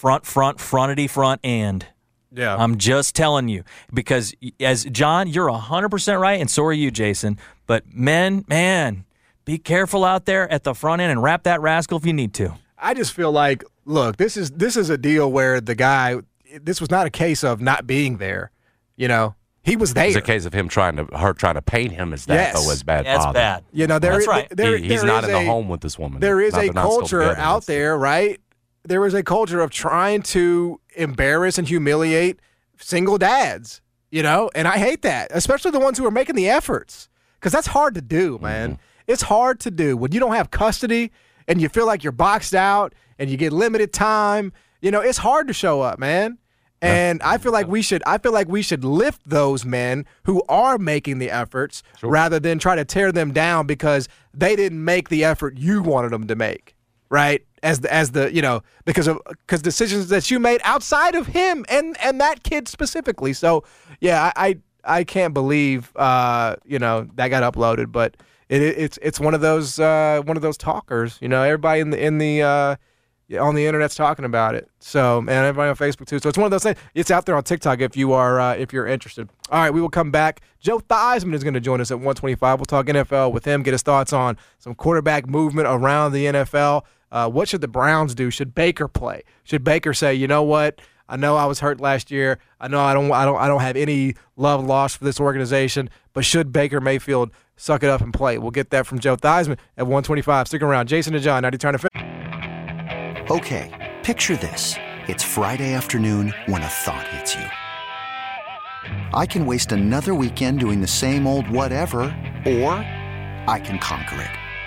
front end. Yeah. I'm just telling you, because as John, you're 100% right, and so are you, Jason. But men, man, be careful out there at the front end and wrap that rascal if you need to. I just feel like, look, this is a deal where the guy, this was not a case of not being there. You know, he was there. It's a case of her trying to paint him as that, Yes. though, as bad That's father. bad. You know, That's right. He's not in the home with this woman. There is Not- a they're not still culture together. out there, right? There is a culture of trying to embarrass and humiliate single dads, and I hate that, especially the ones who are making the efforts, because that's hard to do, man. Mm-hmm. It's hard to do when you don't have custody and you feel like you're boxed out and you get limited time. It's hard to show up, man. And I feel like we should lift those men who are making the efforts rather than try to tear them down because they didn't make the effort you wanted them to make, right? As the because decisions that you made outside of him and that kid specifically. So yeah, I can't believe that got uploaded, but it's one of those talkers. Everybody in the on the internet's talking about it. So, and everybody on Facebook too. So it's one of those things. It's out there on TikTok if you're interested. All right, we will come back. Joe Theismann is going to join us at 125. We'll talk NFL with him, get his thoughts on some quarterback movement around the NFL. What should the Browns do? Should Baker play? Should Baker say, you know what? I know I was hurt last year. I know I don't have any love lost for this organization. But should Baker Mayfield suck it up and play? We'll get that from Joe Theismann at 125. Stick around. Jason and John, 90 Turn to Okay, picture this. It's Friday afternoon when a thought hits you. I can waste another weekend doing the same old whatever, or I can conquer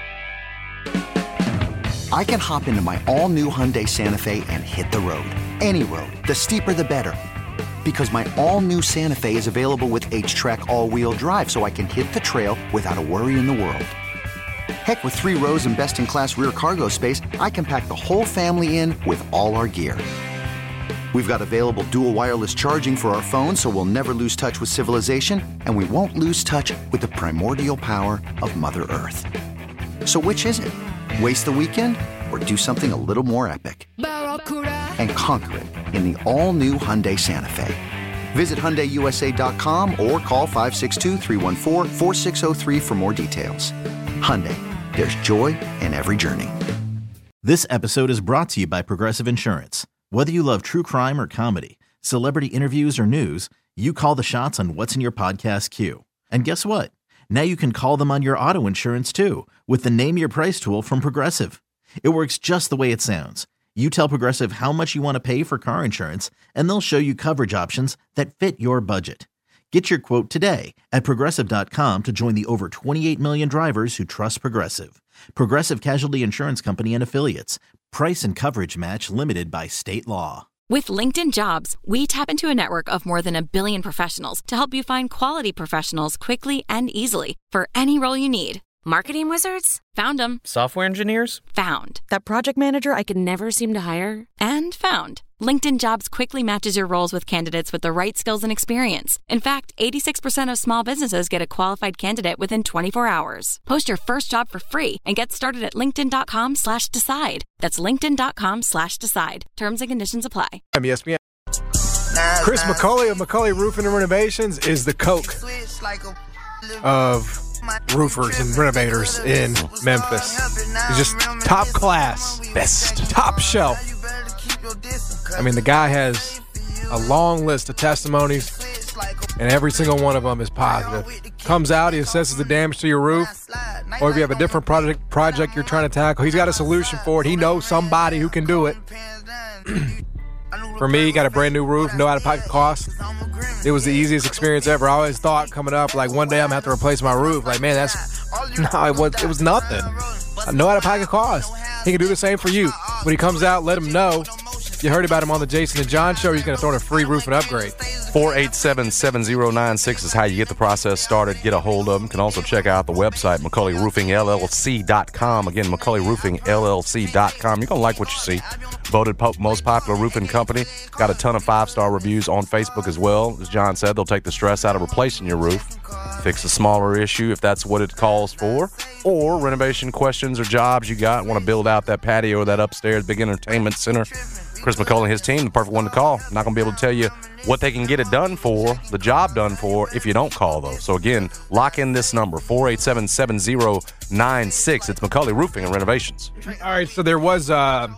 it. I can hop into my all-new Hyundai Santa Fe and hit the road. Any road. The steeper, the better. Because my all-new Santa Fe is available with H-Track all-wheel drive, so I can hit the trail without a worry in the world. Heck, with 3 rows and best-in-class rear cargo space, I can pack the whole family in with all our gear. We've got available dual wireless charging for our phones, so we'll never lose touch with civilization, and we won't lose touch with the primordial power of Mother Earth. So which is it? Waste the weekend or do something a little more epic? And conquer it in the all-new Hyundai Santa Fe. Visit HyundaiUSA.com or call 562-314-4603 for more details. Hyundai, there's joy in every journey. This episode is brought to you by Progressive Insurance. Whether you love true crime or comedy, celebrity interviews or news, you call the shots on what's in your podcast queue. And guess what? Now you can call them on your auto insurance too with the Name Your Price tool from Progressive. It works just the way it sounds. You tell Progressive how much you want to pay for car insurance, and they'll show you coverage options that fit your budget. Get your quote today at Progressive.com to join the over 28 million drivers who trust Progressive. Progressive Casualty Insurance Company and Affiliates. Price and coverage match limited by state law. With LinkedIn Jobs, we tap into a network of more than 1 billion professionals to help you find quality professionals quickly and easily for any role you need. Marketing wizards? Found them. Software engineers? Found. That project manager I could never seem to hire? And found. LinkedIn Jobs quickly matches your roles with candidates with the right skills and experience. In fact, 86% of small businesses get a qualified candidate within 24 hours. Post your first job for free and get started at linkedin.com/decide. That's linkedin.com/decide. Terms and conditions apply. ESPN. Chris McCauley of McCauley Roofing and Renovations is the Coke of roofers and renovators in Memphis. He's just top class, best, top shelf. I mean, the guy has a long list of testimonies, and every single one of them is positive. Comes out, he assesses the damage to your roof, or if you have a different project you're trying to tackle, he's got a solution for it. He knows somebody who can do it. For me, got a brand new roof, no out-of-pocket cost. It was the easiest experience ever. I always thought coming up, like, one day I'm going to have to replace my roof. Like, man, it was nothing. No out-of-pocket cost. He can do the same for you. When he comes out, let him know. You heard about him on the Jason and John show. He's going to throw in a free roofing upgrade. 487-7096 is how you get the process started. Get a hold of them. You can also check out the website, McCauleyRoofingLLC.com. Again, McCauleyRoofingLLC.com. You're going to like what you see. Voted most popular roofing company. Got a ton of 5-star reviews on Facebook as well. As John said, they'll take the stress out of replacing your roof. Fix a smaller issue if that's what it calls for. Or renovation questions or jobs you got. Want to build out that patio or that upstairs big entertainment center. Chris McCauley and his team, the perfect one to call. Not going to be able to tell you what they can get it done for, the job done for, if you don't call, though. So, again, lock in this number, 487-7096. It's McCauley Roofing and Renovations. All right, so there was some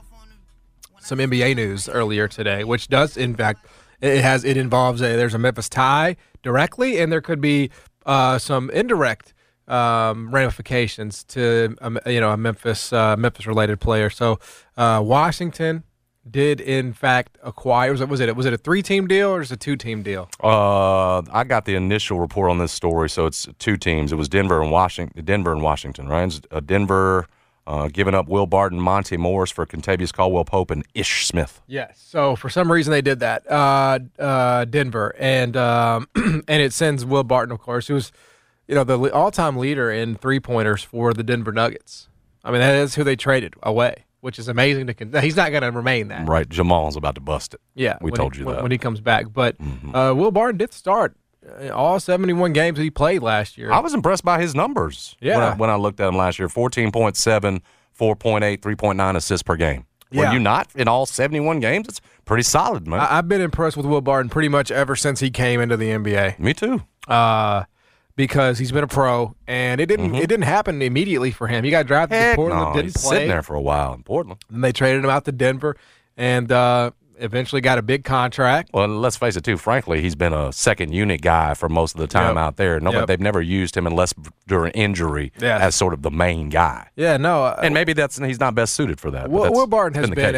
NBA news earlier today, which does, in fact, there's a Memphis tie directly, and there could be some indirect ramifications to a Memphis-related player. So, Washington did in fact acquire. Was it a 3-team deal or is it a 2-team deal? I got the initial report on this story, so it's 2 teams. It was Denver and Washington, right? Denver giving up Will Barton, Monte Morris for Kentavious Caldwell-Pope and Ish Smith. Yes. So for some reason they did that. Denver and it sends Will Barton, of course, who's the all-time leader in 3-pointers for the Denver Nuggets. I mean, that is who they traded away, which is amazing. He's not going to remain that. Right. Jamal's about to bust it. Yeah. We told you that. When he comes back. But Will Barton did start all 71 games that he played last year. I was impressed by his numbers when I looked at him last year. 14.7, 4.8, 3.9 assists per game. Yeah. Were you not in all 71 games? It's pretty solid, man. I've been impressed with Will Barton pretty much ever since he came into the NBA. Me too. Because he's been a pro, and it didn't happen immediately for him. He got drafted to Portland, didn't he's play. Sitting there for a while in Portland. And they traded him out to Denver, and eventually got a big contract. Well, let's face it, too. Frankly, he's been a second unit guy for most of the time out there. They've never used him unless during injury as sort of the main guy. Yeah, no. And maybe he's not best suited for that. Will Barton has been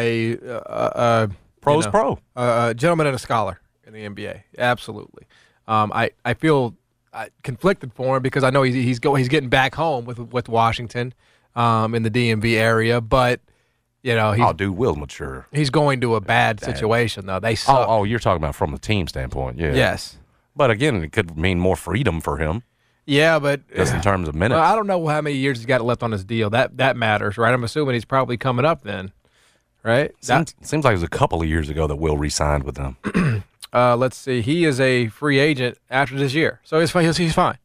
a pro's pro. A gentleman and a scholar in the NBA. Absolutely. I feel conflicted for him because I know he's getting back home with Washington in the DMV area, but Will mature. He's going to a bad situation though. They suck. Oh, you're talking about from the team standpoint, yeah. Yes, but again, it could mean more freedom for him. Yeah, but just in terms of minutes, I don't know how many years he's got left on his deal. That matters, right? I'm assuming he's probably coming up then, right? Seems like it was a couple of years ago that Will re-signed with them. Let's see. He is a free agent after this year, so he's fine. He's fine.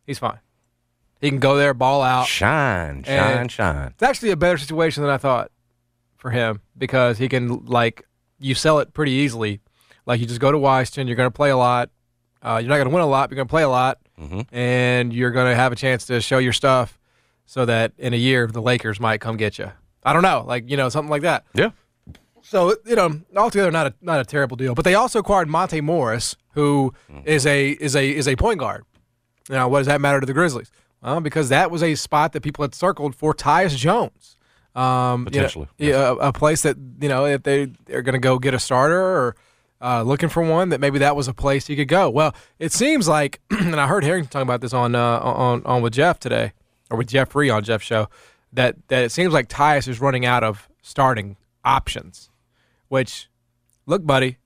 He can go there, ball out, shine. It's actually a better situation than I thought for him because he can you sell it pretty easily. Like you just go to Washington, you're going to play a lot. You're not going to win a lot, but you're going to play a lot, and you're going to have a chance to show your stuff, so that in a year the Lakers might come get you. I don't know, something like that. Yeah. So, altogether not a terrible deal. But they also acquired Monte Morris, who is a point guard. Now, what does that matter to the Grizzlies? Well, because that was a spot that people had circled for Tyus Jones. Potentially. A place that, if they're going to go get a starter or looking for one, that maybe that was a place you could go. Well, it seems like, and I heard Harrington talking about this on with Jeff today, or with Jeffrey on Jeff's show, that it seems like Tyus is running out of starting options. Which look, buddy,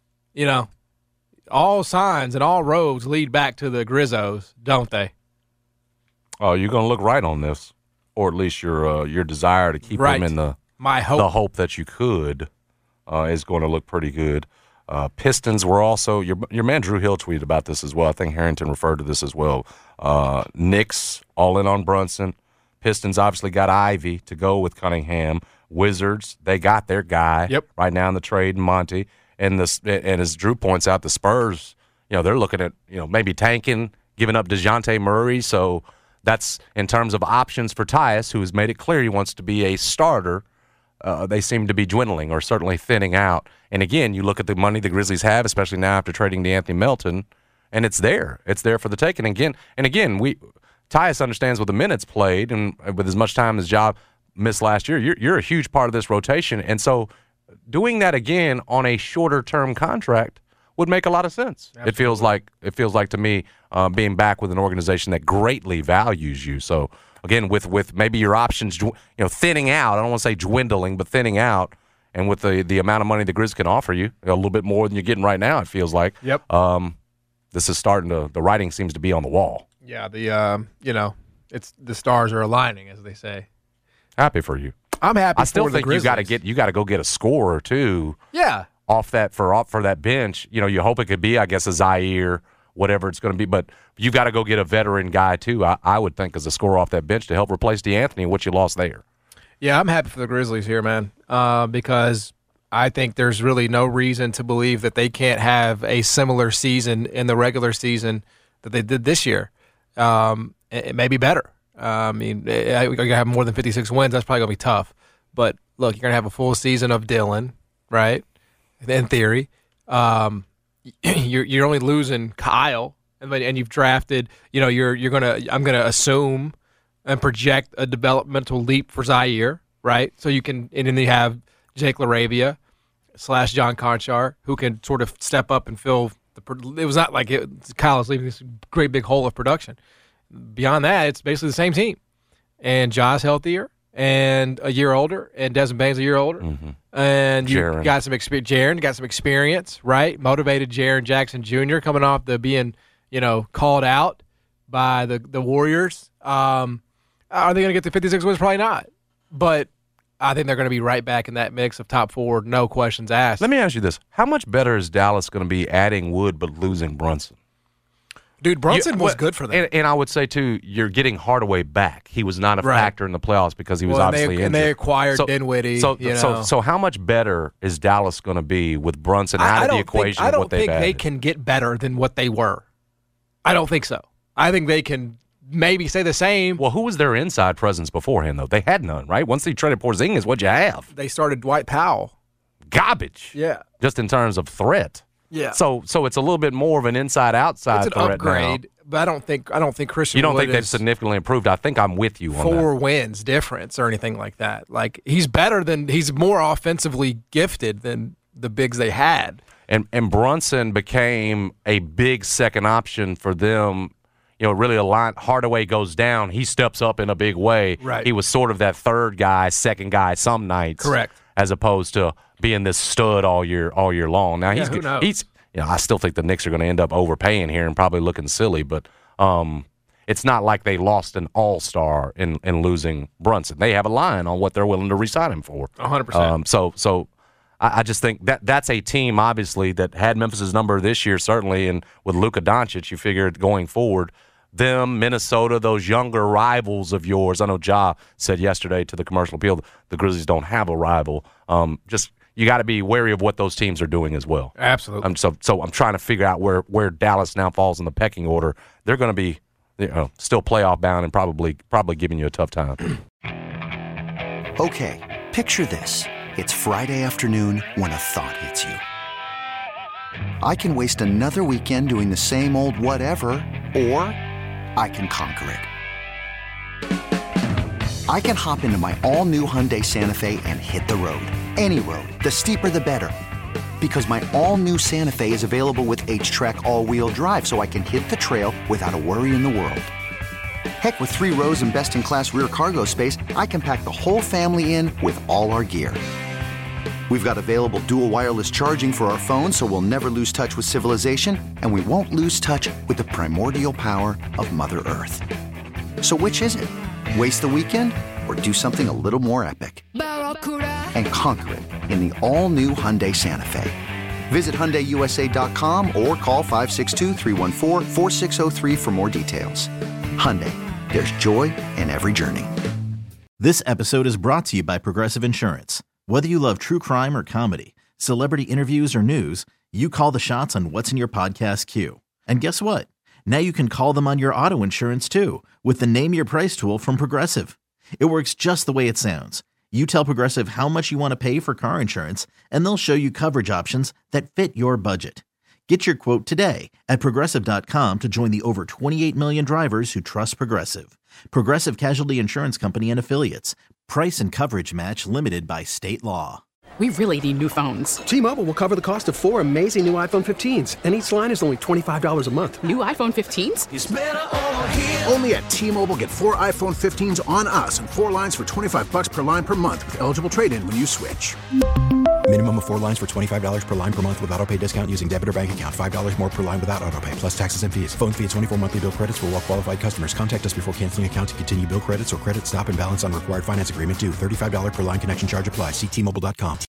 all signs and all roads lead back to the Grizzos, don't they? Oh, you're going to look right on this, or at least your desire to keep them in the hope that you could is going to look pretty good. Pistons were also your man Drew Hill tweeted about this as well. I think Harrington referred to this as well. Knicks all in on Brunson. Pistons obviously got Ivy to go with Cunningham. Wizards, they got their guy right now in the trade, Monty. And as Drew points out, the Spurs, they're looking at maybe tanking, giving up DeJounte Murray. So that's in terms of options for Tyus, who has made it clear he wants to be a starter. They seem to be dwindling or certainly thinning out. And again, you look at the money the Grizzlies have, especially now after trading DeAnthony Melton, and it's there. It's there for the taking. Again, Tyus understands with the minutes played and with as much time as Ja missed last year, you're a huge part of this rotation. And so doing that again on a shorter-term contract would make a lot of sense. Absolutely. It feels like to me being back with an organization that greatly values you. So again, with maybe your options, thinning out. I don't want to say dwindling, but thinning out, and with the amount of money the Grizz can offer you, a little bit more than you're getting right now. It feels like. Yep. This is starting to. The writing seems to be on the wall. Yeah. It's the stars are aligning, as they say. Happy for you. I'm happy. I still for think the you got to go get a score or two. Yeah. Off that for that bench. You hope it could be, I guess, a Zaire, whatever it's going to be, but you got to go get a veteran guy too. I would think as a scorer off that bench to help replace DeAnthony and what you lost there. Yeah, I'm happy for the Grizzlies here, man, because I think there's really no reason to believe that they can't have a similar season in the regular season that they did this year. It may be better. I mean, you're going to have more than 56 wins. That's probably going to be tough. But, look, you're going to have a full season of Dillon, right, in theory. You're only losing Kyle, and you've drafted. I'm gonna assume and project a developmental leap for Zaire, right? So you can, and then you have Jake LaRavia / John Conchar, who can sort of step up and fill the. It was not like Kyle is leaving this great big hole of production. Beyond that, it's basically the same team, and Ja's healthier and a year older, and Desmond Bane's a year older. Mm-hmm. And you got some experience. Jaren got some experience, right? Motivated Jaren Jackson Jr. coming off the being, called out by the Warriors. Are they going to get to 56 wins? Probably not. But I think they're going to be right back in that mix of top four, no questions asked. Let me ask you this: how much better is Dallas going to be adding Wood but losing Brunson? Dude, Brunson was good for them. And I would say, too, you're getting Hardaway back. He was not a factor in the playoffs because he was obviously injured. And they acquired Dinwiddie. So how much better is Dallas going to be with Brunson out of the equation of what they've added? I don't think they can get better than what they were. I don't think so. I think they can maybe say the same. Well, who was their inside presence beforehand, though? They had none, right? Once they traded Porzingis, what'd you have? They started Dwight Powell. Garbage. Yeah. Just in terms of threat. Yeah. So it's a little bit more of an inside-outside threat upgrade, now. But I don't think Christian. You don't Wood think they've significantly improved? I think I'm with you on that. 4 wins difference or anything like that. Like he's more offensively gifted than the bigs they had. And Brunson became a big second option for them. Really a line. Hardaway goes down, he steps up in a big way. Right. He was sort of that third guy, second guy some nights. Correct. As opposed to being this stud all year long. Now who knows? I still think the Knicks are going to end up overpaying here and probably looking silly, but it's not like they lost an all-star in losing Brunson. They have a line on what they're willing to re-sign him for. 100%. So I just think that's a team, obviously, that had Memphis' number this year, certainly, and with Luka Doncic, you figure going forward, them, Minnesota, those younger rivals of yours. I know Ja said yesterday to the commercial appeal, the Grizzlies don't have a rival. You got to be wary of what those teams are doing as well. Absolutely. So I'm trying to figure out where Dallas now falls in the pecking order. They're going to be still playoff bound and probably giving you a tough time. Okay, picture this. It's Friday afternoon when a thought hits you. I can waste another weekend doing the same old whatever, or I can conquer it. I can hop into my all-new Hyundai Santa Fe and hit the road. Any road. The steeper, the better. Because my all-new Santa Fe is available with H-Track all-wheel drive, so I can hit the trail without a worry in the world. Heck, with 3 rows and best-in-class rear cargo space, I can pack the whole family in with all our gear. We've got available dual wireless charging for our phones, so we'll never lose touch with civilization, and we won't lose touch with the primordial power of Mother Earth. So which is it? Waste the weekend or do something a little more epic? And conquer it in the all-new Hyundai Santa Fe. Visit HyundaiUSA.com or call 562-314-4603 for more details. Hyundai, there's joy in every journey. This episode is brought to you by Progressive Insurance. Whether you love true crime or comedy, celebrity interviews or news, you call the shots on what's in your podcast queue. And guess what? Now you can call them on your auto insurance too with the Name Your Price tool from Progressive. It works just the way it sounds. You tell Progressive how much you want to pay for car insurance, and they'll show you coverage options that fit your budget. Get your quote today at Progressive.com to join the over 28 million drivers who trust Progressive. Progressive Casualty Insurance Company and Affiliates. Price and coverage match limited by state law. We really need new phones. T-Mobile will cover the cost of 4 amazing new iPhone 15s, and each line is only $25 a month. New iPhone 15s? It's better over here. Only at T-Mobile, get 4 iPhone 15s on us and 4 lines for $25 per line per month with eligible trade-in when you switch. Minimum of 4 lines for $25 per line per month with autopay discount using debit or bank account. $5 more per line without autopay, plus taxes and fees. Phone fee at 24 monthly bill credits for well-qualified customers. Contact us before canceling account to continue bill credits or credit stop and balance on required finance agreement due. $35 per line connection charge applies. See T-Mobile.com.